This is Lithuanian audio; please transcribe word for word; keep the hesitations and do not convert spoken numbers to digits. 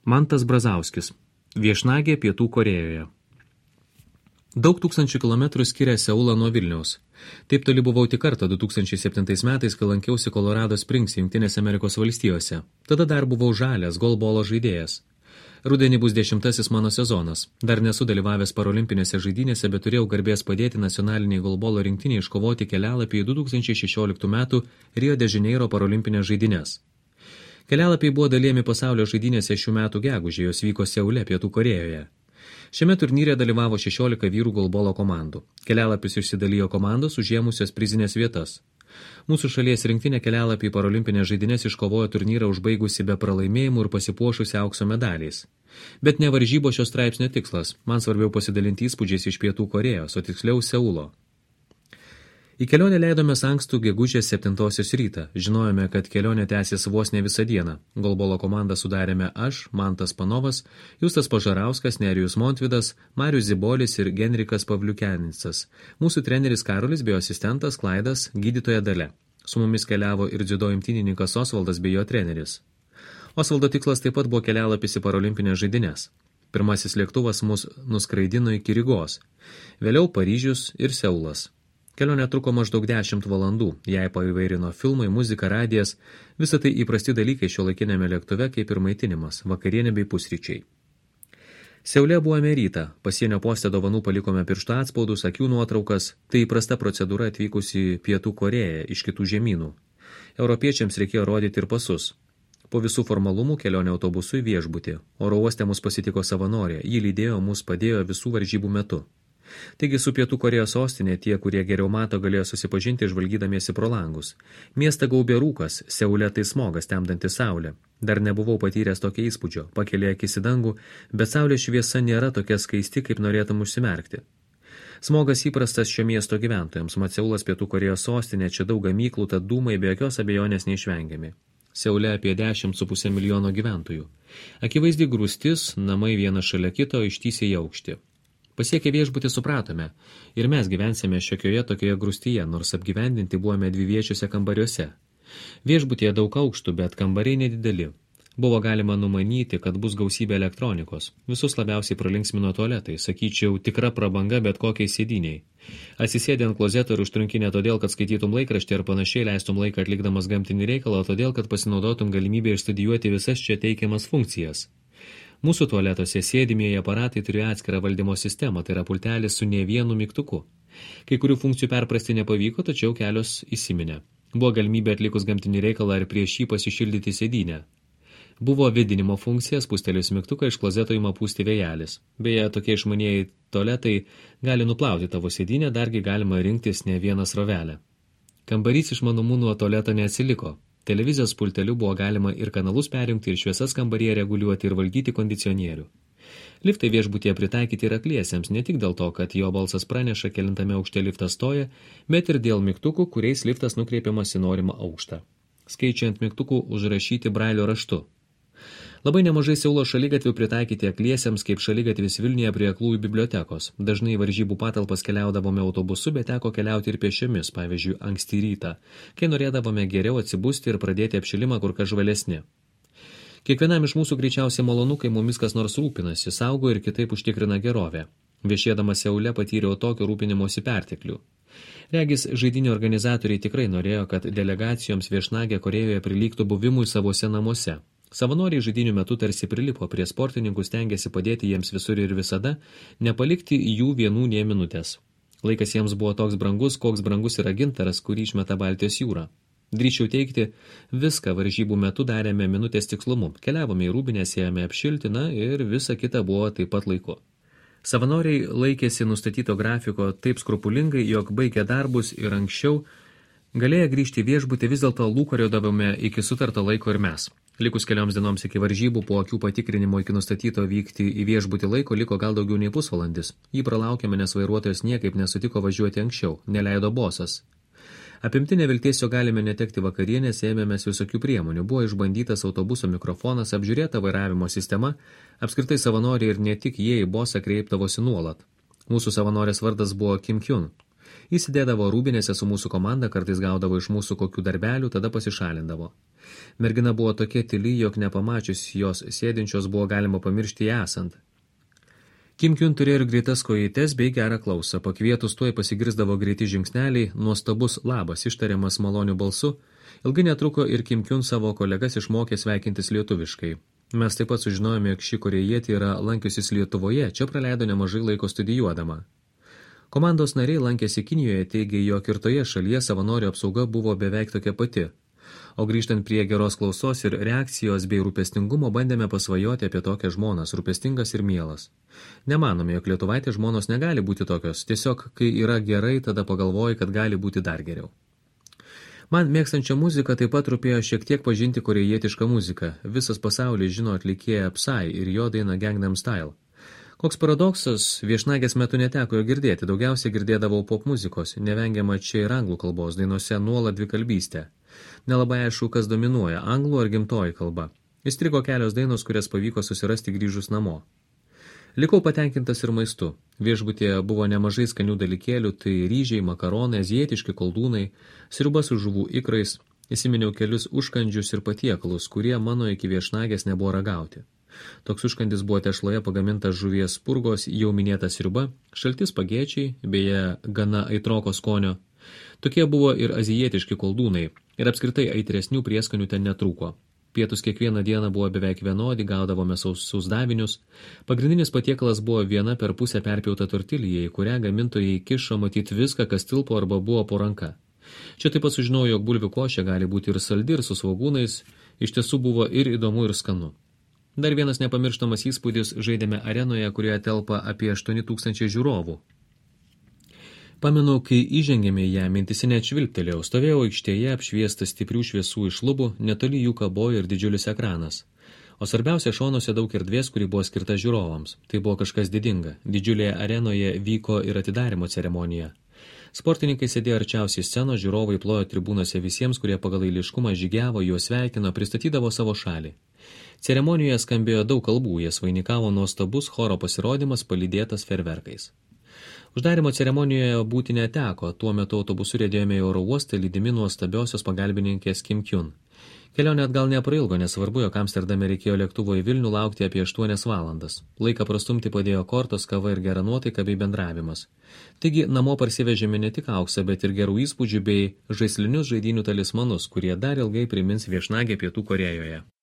Mantas Brazauskis. Viešnagė Pietų Korėjoje. Daug tūkstančių kilometrų skiria Seulą nuo Vilniaus. Taip toli buvau tik kartą du tūkstančiai septintais metais, kai lankiausi Colorado Springs, Jungtinėse Amerikos valstijose. Tada dar buvau žalias golbolo žaidėjas. Rudenį bus dešimtasis mano sezonas. Dar nesu dalyvavęs parolimpinėse žaidynėse, bet turėjau garbės padėti nacionaliniai golbolo rinktiniai iškovoti kelialapį į du tūkstančiai šešioliktų metų Rio de Janeiro parolimpinės žaidynės. Kelialapiai buvo dalijami pasaulio žaidynėse šių metų gegužę, jos vyko Seule, Pietų Korėjoje. Šiame turnyre dalyvavo šešiolika vyrų golbolo komandų. Kelialapius išsidalijo komandos užėmusios prizinės vietas. Mūsų šalies rinktinė kelialapį į parolimpinės žaidynės iškovojo turnyrą užbaigusi be pralaimėjimų ir pasipuošusi aukso medaliais. Bet ne varžybos šios straipsnio tikslas, man svarbiau pasidalinti įspūdžiais iš Pietų Korėjos, o tiksliau Seulo. Į kelionę leidome ankstų gegužės septintosios rytą. Žinojome, kad kelionė tęsis vos ne visą dieną. Golbolo komandą sudarėme aš, Mantas Panovas, Justas Pažarauskas, Nerijus Montvidas, Marius Zibolis ir Genrikas Pavliukenicas. Mūsų treneris Karolis bei asistentas Klaidas, gydytoja Dalia. Su mumis keliavo ir dziudo imtynininkas Osvaldas bei jo treneris. Osvaldo tikslas taip pat buvo kelialapis į parolimpinės žaidynės. Pirmasis lėktuvas mus nuskraidino iki Rygos, vėliau Paryžius ir Seulas. Kelionė truko maždaug dešimt valandų, jai paįvairino filmai, muzika, radijas, visą tai įprasti dalykai šiuolaikinėme lėktuve kaip ir maitinimas, vakarienė bei pusryčiai. Seule buvome rytą, pasienio poste dovanų palikome pirštų atspaudus, akių nuotraukas, tai įprasta procedūra atvykus į Pietų Korėją iš kitų žemynų. Europiečiams reikėjo rodyti ir pasus. Po visų formalumų kelionė autobusu į viešbutį. Oro uoste mus pasitiko savanorė, ji lydėjo mus padėjo visų varžybų metu. Taigi su Pietų Korėjos sostinė tie, kurie geriau mato, galėjo susipažinti žvalgydamiesi pro langus. Miestą gaubė rūkas, Seule tai smogas temdantis saulę. Dar nebuvau patyręs tokio įspūdžio, pakelė akis į dangų, bet saulės šviesa nėra tokia skaisti, kaip norėtum užsimerkti. Smogas įprastas šio miesto gyventojams, mat Seulas Pietų Korėjos sostinė, čia daug gamyklų, tad dūmai be jokios abejonės neišvengiami. Seule apie dešimt su pusė milijono gyventojų. Akivaizdi grūstis, namai vienas šalia kito ištįsė į aukštį. Pasiekę viešbutį supratome, ir mes gyvensime šiokioje tokioje grūstyje, nors apgyvendinti buvome dviviečiuose kambariuose. Viešbutyje daug aukštų, bet kambariai nedideli. Buvo galima numanyti, kad bus gausybė elektronikos. Visus labiausiai pralinksmino tualetai, sakyčiau, tikra prabanga bet kokiai sėdiniai. Atsisėdė ant klozeto ir užtrunki ne todėl, kad skaitytum laikraštį ar panašiai leistum laiką atlikdamas gamtinį reikalą, o todėl, kad pasinaudotum galimybę išstudijuoti visas čia teikiamas funkcijas. Mūsų tualetuose sėdimieji aparatai turėjo atskirą valdymo sistemą, tai yra pultelis su ne vienu mygtuku. Kai kurių funkcijų perprasti nepavyko, tačiau kelios įsiminė. Buvo galimybė atlikus gamtinį reikalą ir prieš jį pasišildyti sėdynę. Buvo vėdinimo funkcija, spustelėjus mygtuką iš klozeto ima pūsti vėjelis. Beje, tokie išmanieji tualetai gali nuplauti tavo sėdynę, dargi galima rinktis ne vieną srovelę. Kambarys iš manumų nuo tualeto neatsiliko. Televizijos pulteliu buvo galima ir kanalus perjungti, ir šviesas kambaryje reguliuoti, ir valdyti kondicionierių. Liftai viešbutyje pritaikyti ir akliesiems, ne tik dėl to, kad jo balsas praneša, kelintame aukšte liftas stoja, bet ir dėl mygtukų, kuriais liftas nukreipiamas į norimą aukštą. Skaičiai ant mygtukų užrašyti brailio raštu. Labai nemažai Seulo šaligatvių pritaikyti akliesiems, kaip šaligatvis Vilniuje prie aklųjų bibliotekos. Dažnai varžybų patalpas keliaudavome autobusu, bet teko keliauti ir pėsčiomis, pavyzdžiui, anksti rytą, kai norėdavome geriau atsibusti ir pradėti apšilimą kur kas žvalesni. Kiekvienam iš mūsų greičiausiai malonu, kai mumis kas nors rūpinasi, saugo ir kitaip užtikrina gerovę. Viešėdamas Seule patyriau tokio rūpinimosi perteklių. Regis, žaidynių organizatoriai tikrai norėjo, kad delegacijoms viešnagė Korėjoje prilygtų buvimui savose namuose. Savanoriai žaidynių metu tarsi prilipo prie sportininkų, stengiasi padėti jiems visur ir visada, nepalikti jų vienų nė minutės. Laikas jiems buvo toks brangus, koks brangus yra gintaras, kurį išmeta Baltijos jūra. Drįsčiau teikti, viską varžybų metu darėme minutės tikslumu. Keliavome į rūbinės, ėjome apšilti, na ir visa kita buvo taip pat laiku. Savanoriai laikėsi nustatyto grafiko taip skrupulingai, jog baigė darbus ir anksčiau galėję grįžti į viešbutį, vis dėlto lūkariodavome iki sutarto laiko ir mes. Likus kelioms dienoms iki varžybų, po akių patikrinimo iki nustatyto vykti į viešbutį laiko liko gal daugiau nei pusvalandis. Jį pralaukėme, nes vairuotojas niekaip nesutiko važiuoti anksčiau, neleido bosas. Apimti nevilties, jo galime netekti vakarienės, ėmėmės visokių priemonių. Buvo išbandytas autobuso mikrofonas, apžiūrėta vairavimo sistema, apskritai savanoriai ir ne tik jie į bosą kreiptavosi nuolat. Mūsų savanorės vardas buvo Kim Kyun. Įsidėdavo rūbinėse su mūsų komanda, kartais gaudavo iš mūsų kokių darbelių, tada pasišalindavo. Mergina buvo tokia tyli, jog nepamačius jos sėdinčios buvo galima pamiršti ją esant. Kim Kyun turėjo ir greitas kojytes bei gerą klausą. Pakvietus tuoj pasigirsdavo greiti žingsneliai, nuostabus labas ištariamas maloniu balsu. Ilgai netruko ir Kim Kyun savo kolegas išmokė sveikintis lietuviškai. Mes taip pat sužinojome, jog ši korėjietė yra lankiusis Lietuvoje, čia praleido nemažai laiko studijuodama. Komandos nariai lankėsi Kinijoje, teigė, jog ir toje šalyje savanorių apsauga buvo beveik tokia pati. O grįžtant prie geros klausos ir reakcijos bei rūpestingumo, bandėme pasvajoti apie tokias žmonas, rūpestingas ir mielas. Nemanome, jog lietuvaitės žmonos negali būti tokios, tiesiog kai yra gerai, tada pagalvoji, kad gali būti dar geriau. Man mėgstančią muziką taip pat rūpėjo šiek tiek pažinti korėjietišką muziką. Visas pasaulis žino atlikėją Psy ir jo dainą Gangnam Style. Koks paradoksas, viešnagės metu neteko jo girdėti, daugiausiai girdėdavau pop muzikos, nevengiama čia ir anglų kalbos, dainose nuolat dvikalbystė. Nelabai aišku, kas dominuoja, anglų ar gimtoji kalba. Įstrigo kelios dainos, kurias pavyko susirasti grįžus namo. Likau patenkintas ir maistu. Viešbutėje buvo nemažai skanių dalykėlių, tai ryžiai, makaronai, azijietiški koldūnai, sriuba su žuvų ikrais, įsiminiau kelius užkandžius ir patiekalus, kurie mano iki viešnagės nebuvo ragauti. Toks užkandis buvo tešloje pagamintas žuvies spurgos, jau minėta sriuba, šalti spagėčiai, beje, gana aitroko skonio. Tokie buvo ir azijietiški koldūnai, ir apskritai aitresnių prieskonių ten netrūko. Pietus kiekvieną dieną buvo beveik vienodi, gaudavome sausus davinius. Pagrindinis patiekalas buvo viena per pusę perpjauta tortilija, į kurią gamintojai kišo matyti viską, kas tilpo arba buvo po ranka. Čia taip pat sužinojau, jog bulvių košė gali būti ir saldi, ir su svogūnais. Iš tiesų buvo ir įdomu, ir skanu. Dar vienas nepamirštamas įspūdis, žaidėme arenoje, kurioje telpa apie aštuoni tūkstančiai žiūrovų. Pamenu, kai įžengėme ją, mintisi net švilptelėjau, stovėjau aikštėje apšviestas stiprių šviesų iš lubų, netoli jų kabojo ir didžiulis ekranas. O svarbiausia, šonuose daug erdvės, kuri buvo skirta žiūrovams. Tai buvo kažkas didinga. Didžiulėje arenoje vyko ir atidarimo ceremonija. Sportininkai sėdėjo arčiausiai scenos, žiūrovai plojo tribūnose visiems, kurie pagal eiliškumą žygiavo, juos sveikino, pristatydavo savo šalį. Ceremonijoje skambėjo daug kalbų, jas vainikavo nuostabus choro pasirodymas, palydėtas ferverkais. Uždarimo ceremonijoje būti neteko, tuo metu autobusu riedėjome į oro uostą, lydimi nuostabiosios pagalbininkės Kim Kyun. Kelionė atgal neprailgo, nesvarbu, jog Amsterdame reikėjo lėktuvo į Vilnių laukti apie aštuonias valandas. Laiką prastumti padėjo kortos, kava ir gera nuotaika bei bendravimas. Taigi namo parsivežėme ne tik auksą, bet ir gerų įspūdžių bei žaislinius žaidynių talismanus, kurie dar ilgai primins viešnagę Pietų Korėjoje.